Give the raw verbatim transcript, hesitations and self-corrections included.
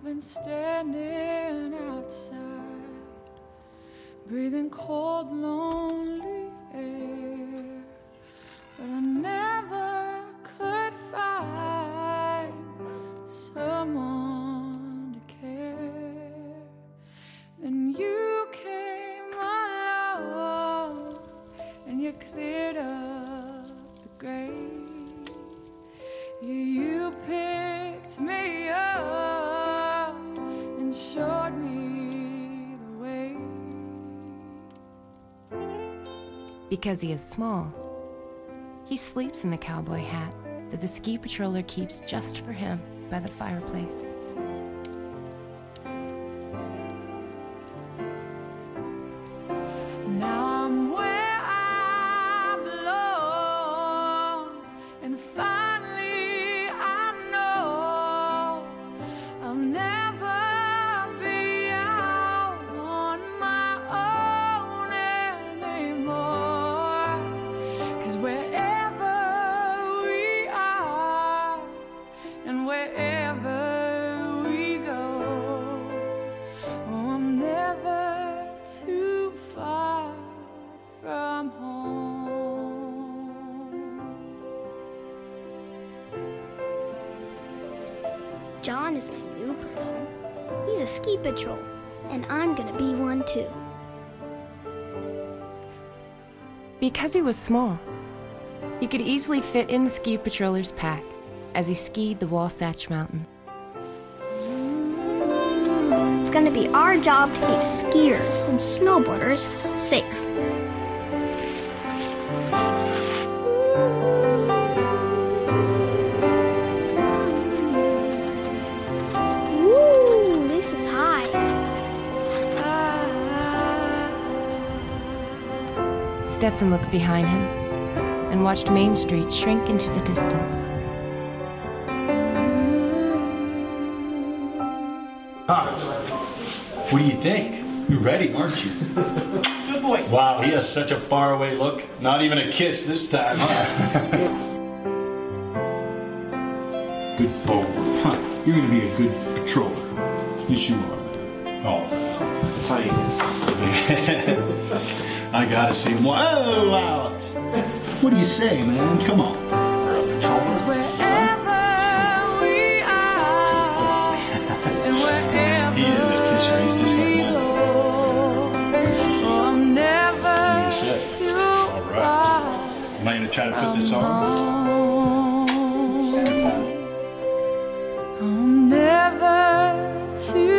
been standing outside, breathing cold, lonely air, but I never could find someone to care. Then you came along and you cleared up the grave. You picked me up and showed me the way. Because he is small, he sleeps in the cowboy hat that the ski patroller keeps just for him by the fireplace. Now I'm where I belong, and finally I know I'll never be out on my own anymore. 'Cause wherever we are and wherever we go, oh, I'm never too far from home. John is my new person. He's a ski patrol, and I'm gonna be one too. Because he was small, he could easily fit in the ski patroller's pack as he skied the Wasatch Mountain. It's gonna be our job to keep skiers and snowboarders safe. Woo, this is high. Stetson looked behind him and watched Main Street shrink into the distance. Huh. What do you think? You're ready, aren't you? Good boys. Wow, he has such a faraway look. Not even a kiss this time, huh? Good boat. Huh. You're gonna be a good patroller. Yes, you are. Oh. I'll tell you this. I gotta see more. Oh, out. What do you say, man? Come on. You're a patrolman. Wherever we are and wherever He is a kisser. He's just like we one. go, oh, I'm never You said. too All right. far Am I gonna try to put this on? home. Good boy. I'm never too